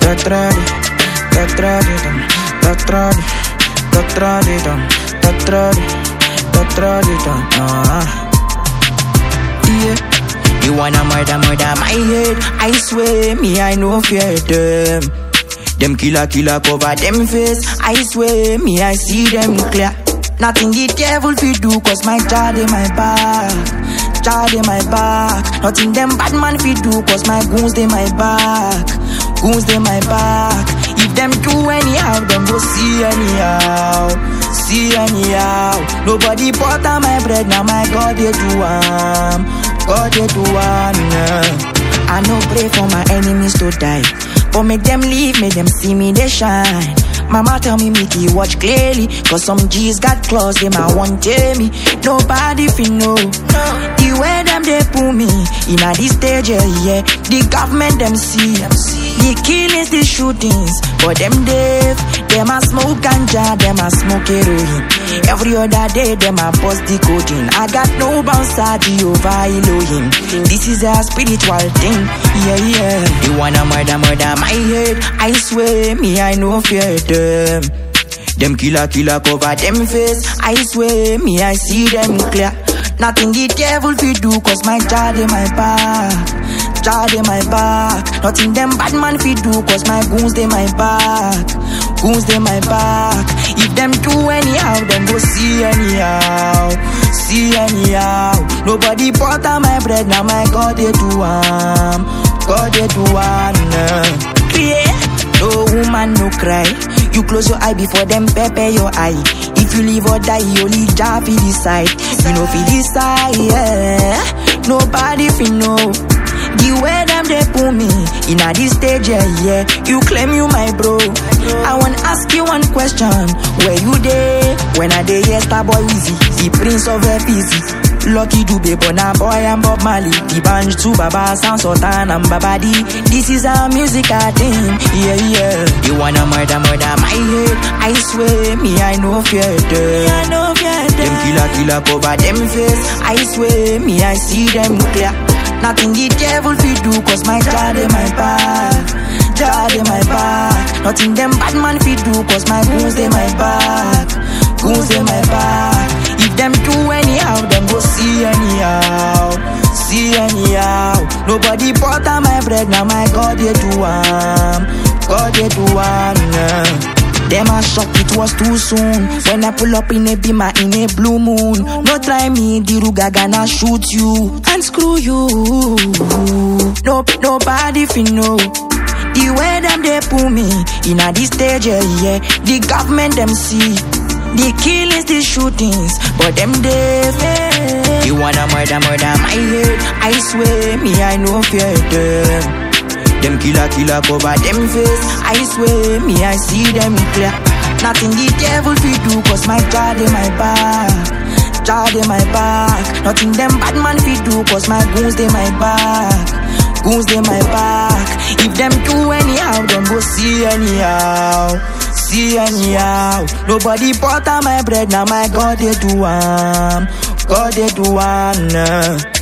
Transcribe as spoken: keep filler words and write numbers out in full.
Tatradi, tatradi dum, tatradi, tatradi dum, tatradi, tatradi dum. Ah, yeah. You wanna murder, murder my head? I swear, me I no fear them. Them killer, killer cover them face. I swear, me I see them clear. Nothing the devil fi do, cause my child in my back. Child in my back. Nothing them bad man fi do, cause my goons in my back. Goons in my back. If them do anyhow, them go see anyhow. See anyhow. Nobody butter my bread, now my God they do am. God they do am. Yeah. I no pray for my enemies to die, but make them leave, make them see me they shine. Mama tell me make you watch clearly, cause some G's got claws, they might want tell me. Nobody fi know the way them they pull me in a this stage, yeah, yeah. The government them see the killings, the shootings, but them deaf. Them a smoke ganja, them a smoke heroin. Every other day them a bust the codeine. I got no bounce at Jehovah Elohim. This is a spiritual thing, yeah, yeah. You wanna murder, murder my head? I swear, me I no fear them. Them killer, killer cover them face. I swear, me I see them clear. Nothing the devil fi do, cause my child in my back. Child in my back. Nothing them bad man fi do, cause my goons they my back. Goons they my back. If them do anyhow, them go see anyhow. See anyhow. Nobody butter my bread, now my God they do am. God they do am. Yeah. No woman no cry. You close your eye before them pepper your eye. If you live or die, you only Jah fi decide. You know fi decide, yeah. Nobody fi know the way them they pull me in a this stage, yeah, yeah. You claim you my bro. I wanna ask you one question. Where you there? When I day yes, Starboy Wizzy, the prince of F E Z. Lucky Dube, Bona Boy and Bob Marley. The Banj to Baba, Sound Sultan and Babadi. This is our musical thing, yeah, yeah. You wanna murder, murder my head? I swear, me I no fear them. I no fear them. Them killer, killer cover them face. I swear, me I see them clear. Nothing the devil fi do, cause my child in my back. Child in my back. Nothing them bad man fi do, cause my goons in my back. Goons in my back. If them do anyhow, them go see anyhow. See anyhow. Nobody butter my bread, now my God they do am. God they do am, yeah. Them a shock, it was too soon. When I pull up in a beamer in a blue moon. No try me, the Ruga gonna shoot you and screw you. No, nobody fi know the way them they pull me in a this stage, yeah, yeah. The government them see the killings, the shootings, but them deaf. Yeah. You wanna murder, murder my head? I swear, me I no fear them. Them killer, killer cover them face. I swear, me I see them clear. Nothing the devil fi do, cause my child in my back. Child in my back. Nothing them bad man fi do, cause my goons they my back. Goons they my back. If them do anyhow, them go see anyhow. See anyhow. Nobody butter my bread, now my God they do am. God they do am.